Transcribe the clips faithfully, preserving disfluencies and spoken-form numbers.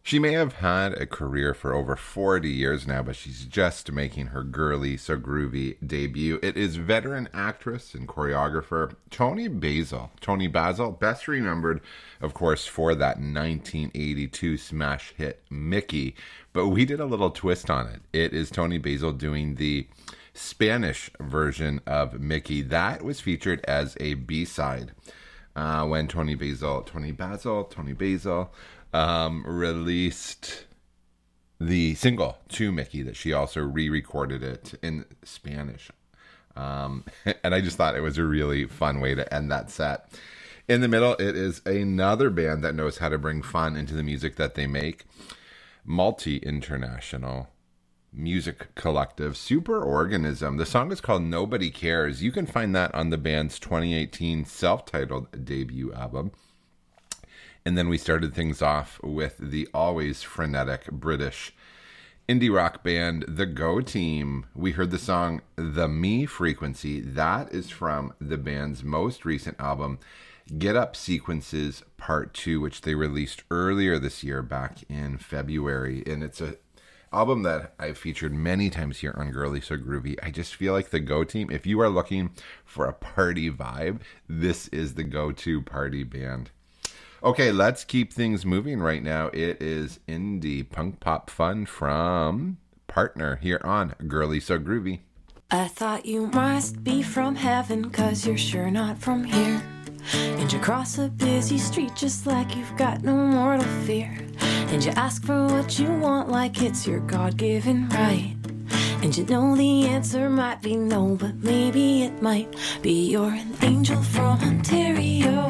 She may have had a career for over forty years now, but she's just making her Girly So Groovy debut. It is veteran actress and choreographer Toni Basil. Toni Basil, best remembered, of course, for that nineteen eighty-two smash hit Mickey, but we did a little twist on it. It is Toni Basil doing the Spanish version of Mickey. That was featured as a B-side uh, when Toni Basil, Toni Basil, Toni Basil um, released the single to Mickey, that she also re-recorded it in Spanish. Um, and I just thought it was a really fun way to end that set. In the middle, it is another band that knows how to bring fun into the music that they make. Multi-international music collective Superorganism. The song is called Nobody Cares. You can find that on the band's twenty eighteen self-titled debut album. And then we started things off with the always frenetic British indie rock band The Go Team. We heard the song The Me Frequency. That is from the band's most recent album, Get Up Sequences Part two, which they released earlier this year, back in February. And it's a album that I've featured many times here on Girly So Groovy. I just feel like The Go Team, if you are looking for a party vibe, this is the go-to party band. Okay, let's keep things moving right now. It is indie punk pop fun from Partner here on Girly So Groovy. I thought you must be from heaven, 'cause you're sure not from here. And you cross a busy street just like you've got no mortal fear. And you ask for what you want like it's your God-given right. And you know the answer might be no, but maybe it might be you're an angel from Ontario.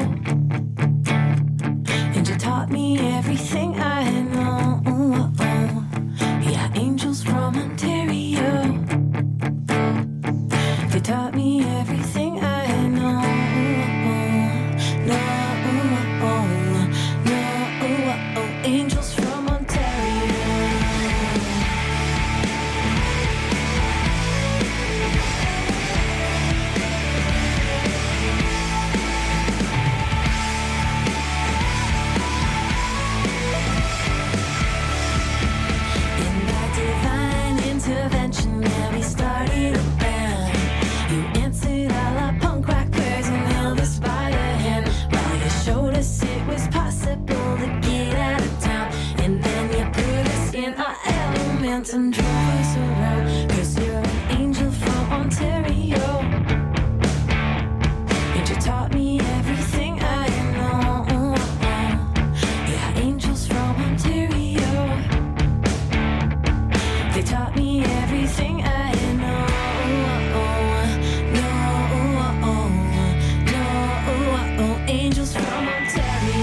And you taught me everything I know. Yeah, angels from Ontario. They taught me everything I know. No, no, angels from Ontario. In that divine intervention, yeah, we started a band. You answered all our punk rock prayers and held us by the hand while you showed us it was possible to get out of town. And then you put us in our element and drove us around. 'Cause you're an angel from Ontario. And you taught me everything I know. Yeah, angels from Ontario. They taught me everything I know. No, no, angels from Ontario.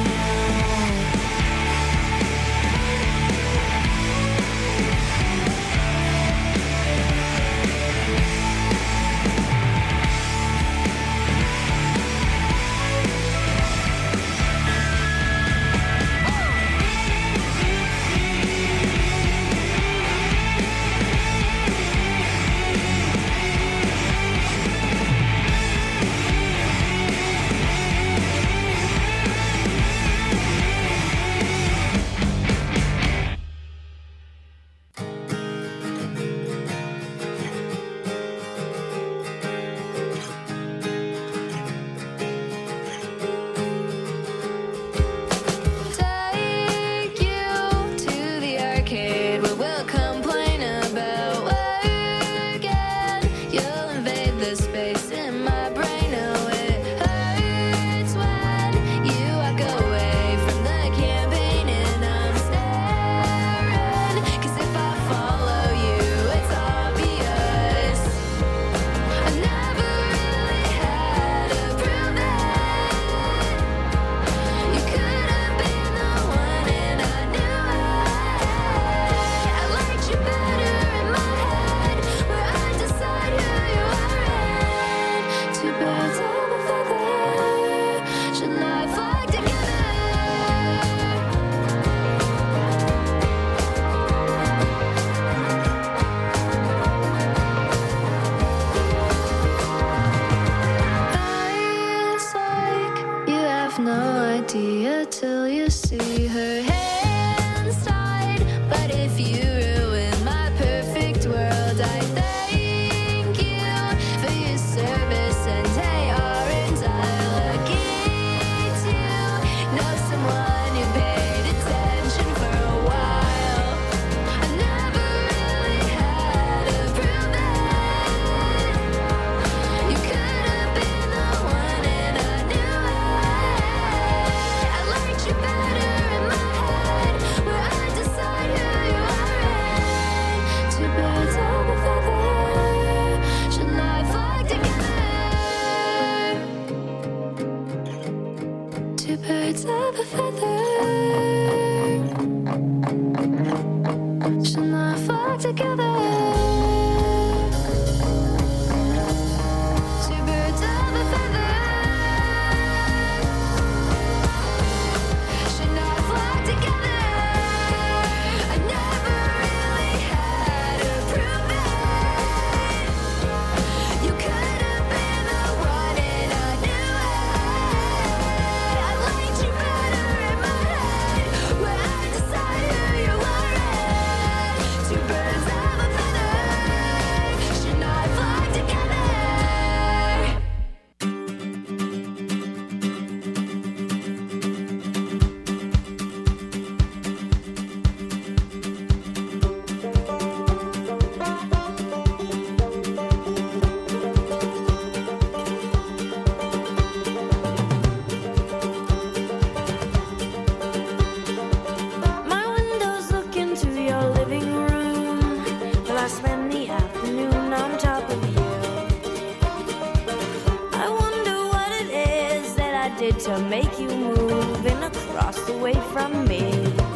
did to make you move in across the way from me.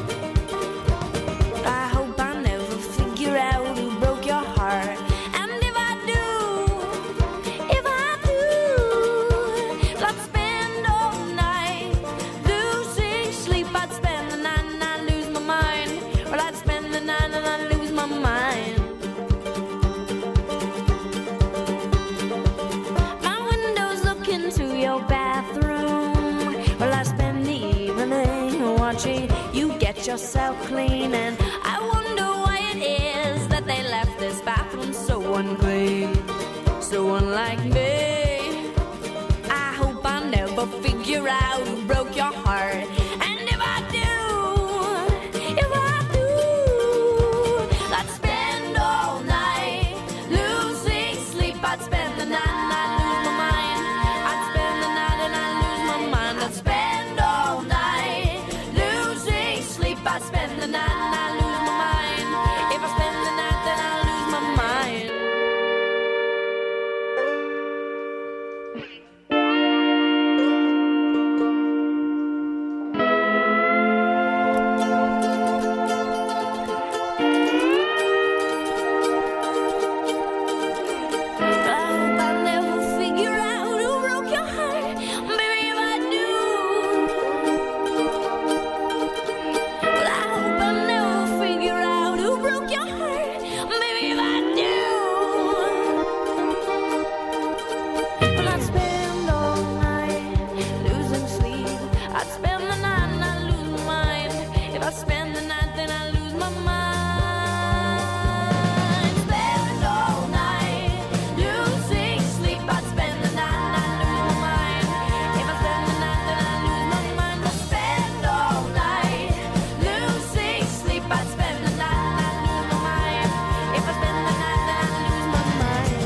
I hope I never figure out who broke your heart. And if I do, if I do, I'd spend all night losing sleep. I'd spend the night and I'd lose my mind. Well, I'd spend the night and I'd lose my mind. My window's looking to your bathroom. Well, I spend the evening watching you get yourself clean. And I wonder why it is that they left this bathroom so unclean, so unlike me. I hope I never figure out who broke your heart. And if I do, if I do, I'd spend all night losing sleep. I'd spend the night and I'd lose my mind. I'd spend the night and I'd lose my mind. I'd spend all night losing sleep. I'd spend the night and I'd lose my mind. If I spend the night, then I'll lose my mind. I hope I'll never figure out who broke your heart. Maybe if I do. But I hope I'll never figure out who broke your heart. Maybe if I do. Well, I'd spend all night losing sleep. I'd spend the night and I'd lose my mind. If I spend the night, then I lose my mind. Spend all night losing sleep. I'd spend the night and I'd lose my mind. If I spend the night, then I lose my mind. I'd spend all night losing sleep. I'd spend the night and I'd lose my mind. If I spend the night, then I'd lose my mind.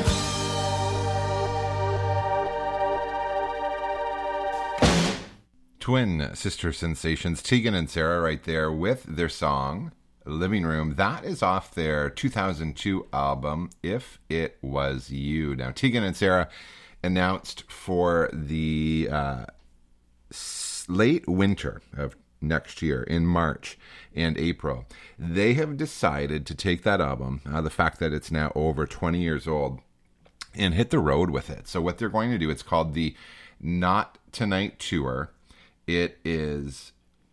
Twin sister sensations, Tegan and Sara, right there with their song Living Room. That is off their two thousand two album, If It Was You. Now, Tegan and Sara announced for the uh, s- late winter of next year, in March and April, they have decided to take that album, uh, the fact that it's now over twenty years old, and hit the road with it. So what they're going to do, it's called the Not Tonight Tour. It is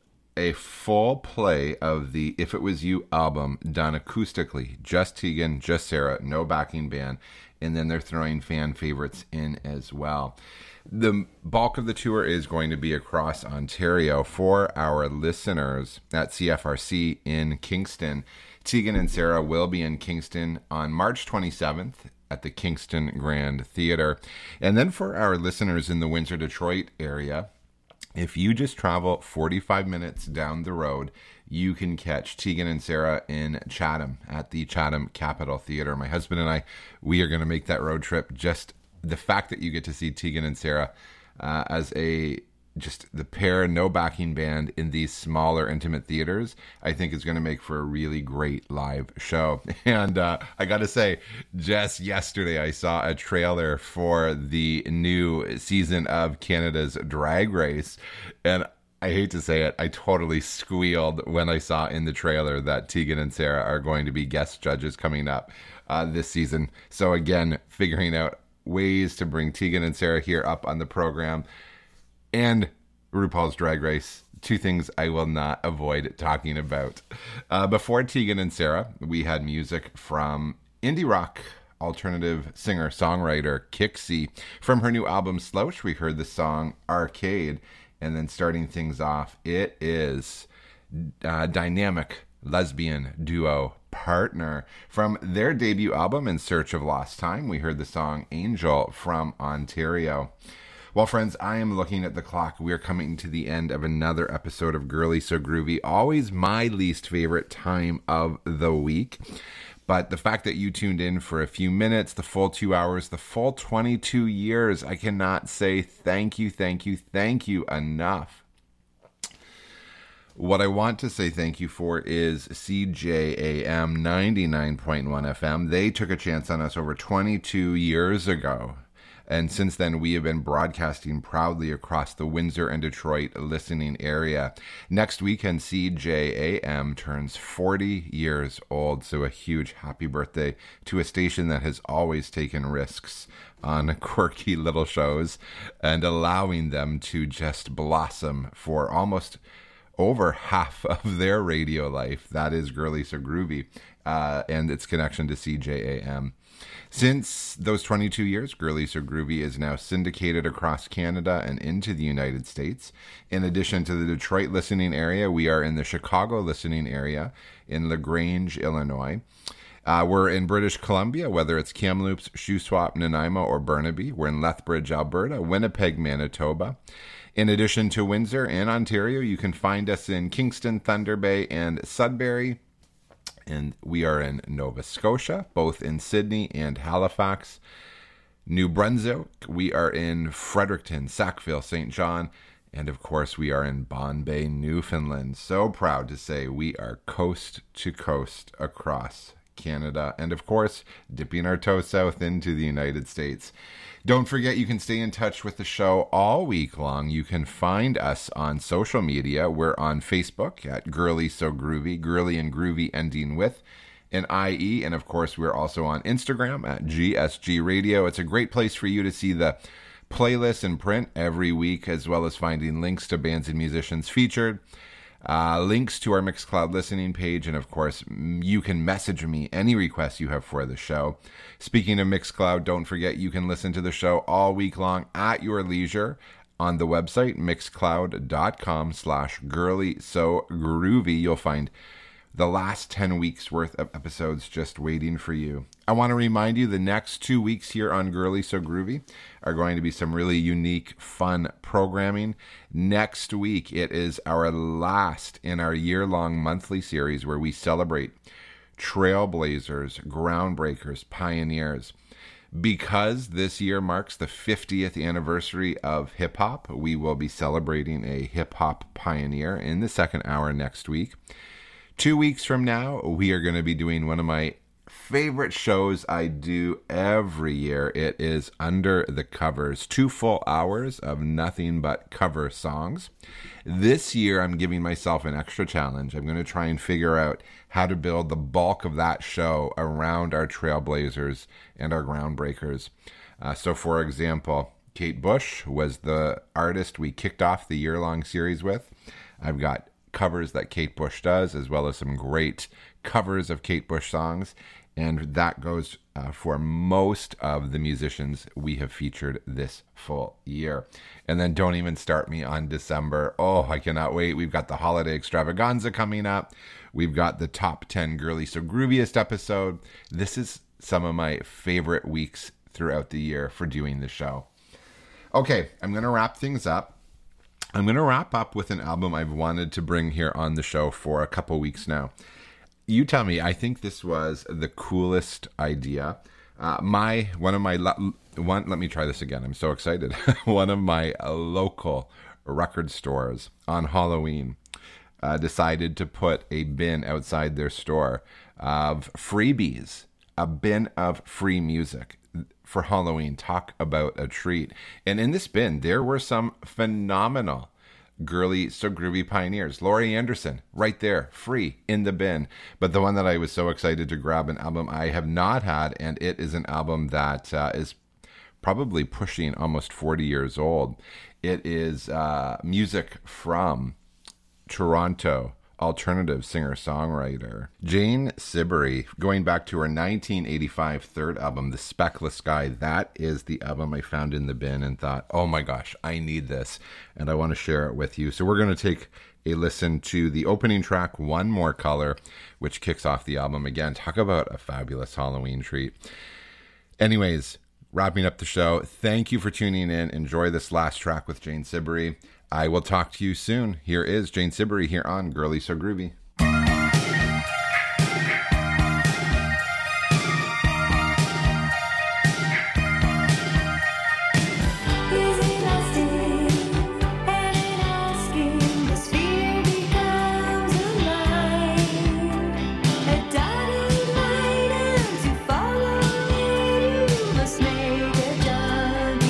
a full play of the If It Was You album done acoustically. Just Tegan, just Sara, no backing band. And then they're throwing fan favorites in as well. The bulk of the tour is going to be across Ontario. For our listeners at C F R C in Kingston, Tegan and Sara will be in Kingston on March twenty-seventh at the Kingston Grand Theatre. And then for our listeners in the Windsor, Detroit area, if you just travel forty-five minutes down the road, you can catch Tegan and Sara in Chatham at the Chatham Capitol Theatre. My husband and I, we are going to make that road trip. Just the fact that you get to see Tegan and Sara uh, as a just the pair, no backing band in these smaller, intimate theaters, I think is going to make for a really great live show. And uh, I got to say, just yesterday I saw a trailer for the new season of Canada's Drag Race, and I hate to say it, I totally squealed when I saw in the trailer that Tegan and Sara are going to be guest judges coming up uh, this season. So again, figuring out ways to bring Tegan and Sara here up on the program, and RuPaul's Drag Race, two things I will not avoid talking about. Uh, before Tegan and Sara, we had music from indie rock alternative singer-songwriter Kixie. From her new album Slouch, we heard the song Arcade. And then starting things off, it is uh, dynamic lesbian duo Partner. From their debut album In Search of Lost Time, we heard the song Angel from Ontario. Well, friends, I am looking at the clock. We are coming to the end of another episode of Girly So Groovy. Always my least favorite time of the week. But the fact that you tuned in for a few minutes, the full two hours, the full twenty-two years, I cannot say thank you, thank you, thank you enough. What I want to say thank you for is C J A M ninety-nine point one F M. They took a chance on us over twenty-two years ago. And since then, we have been broadcasting proudly across the Windsor and Detroit listening area. Next weekend, C J A M turns forty years old. So a huge happy birthday to a station that has always taken risks on quirky little shows and allowing them to just blossom for almost over half of their radio life. That is Girly So Groovy uh, and its connection to C J A M. Since those twenty-two years, Girly So Groovy is now syndicated across Canada and into the United States. In addition to the Detroit listening area, we are in the Chicago listening area in LaGrange, Illinois. Uh, we're in British Columbia, whether it's Kamloops, Shuswap, Nanaimo, or Burnaby. We're in Lethbridge, Alberta, Winnipeg, Manitoba. In addition to Windsor and Ontario, you can find us in Kingston, Thunder Bay, and Sudbury. And we are in Nova Scotia, both in Sydney and Halifax. New Brunswick, we are in Fredericton, Sackville, Saint John, and of course we are in Bombay, Newfoundland. So proud to say we are coast to coast across Canada, and of course dipping our toe south into the United States. Don't forget, you can stay in touch with the show all week long. You can find us on social media. We're on Facebook at Girly So Groovy, Girly and Groovy ending with an I E. And of course, we're also on Instagram at G S G Radio. It's a great place for you to see the playlist in print every week, as well as finding links to bands and musicians featured. Uh, links to our Mixcloud listening page, and of course, you can message me any requests you have for the show. Speaking of Mixcloud, don't forget you can listen to the show all week long at your leisure on the website mixcloud.com slash girly so groovy. You'll find the last ten weeks worth of episodes just waiting for you. I want to remind you the next two weeks here on Girly So Groovy are going to be some really unique, fun programming. Next week, it is our last in our year-long monthly series where we celebrate trailblazers, groundbreakers, pioneers. Because this year marks the fiftieth anniversary of hip-hop, we will be celebrating a hip-hop pioneer in the second hour next week. Two weeks from now, we are going to be doing one of my favorite shows I do every year. It is Under the Covers, two full hours of nothing but cover songs. This year, I'm giving myself an extra challenge. I'm going to try and figure out how to build the bulk of that show around our trailblazers and our groundbreakers. Uh, so, for example, Kate Bush was the artist we kicked off the year-long series with. I've got covers that Kate Bush does, as well as some great covers of Kate Bush songs. And that goes uh, for most of the musicians we have featured this full year. And then don't even start me on December. Oh, I cannot wait. We've got the holiday extravaganza coming up. We've got the top ten Girly So Grooviest episode. This is some of my favorite weeks throughout the year for doing the show. Okay, I'm going to wrap things up. I'm going to wrap up with an album I've wanted to bring here on the show for a couple weeks now. You tell me, I think this was the coolest idea. Uh, my, one of my, lo- one, let me try this again. I'm so excited. One of my uh, local record stores on Halloween uh, decided to put a bin outside their store of freebies, a bin of free music for Halloween. Talk about a treat. And in this bin, there were some phenomenal Girly So Groovy pioneers. Laurie Anderson, right there, free in the bin. But the one that I was so excited to grab, an album I have not had, and it is an album that uh, is probably pushing almost forty years old. It is uh, music from Toronto alternative singer-songwriter Jane Siberry, going back to her nineteen eighty-five third album, The Speckless Sky. That is the album I found in the bin and thought, oh my gosh, I need this, and I want to share it with you. So we're going to take a listen to the opening track, One More Color, which kicks off the album. Again, talk about a fabulous Halloween treat. Anyways, wrapping up the show, thank you for tuning in. Enjoy this last track with Jane Siberry. I will talk to you soon. Here is Jane Siberry here on Girly So Groovy. Make a judgment.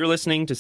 You're listening to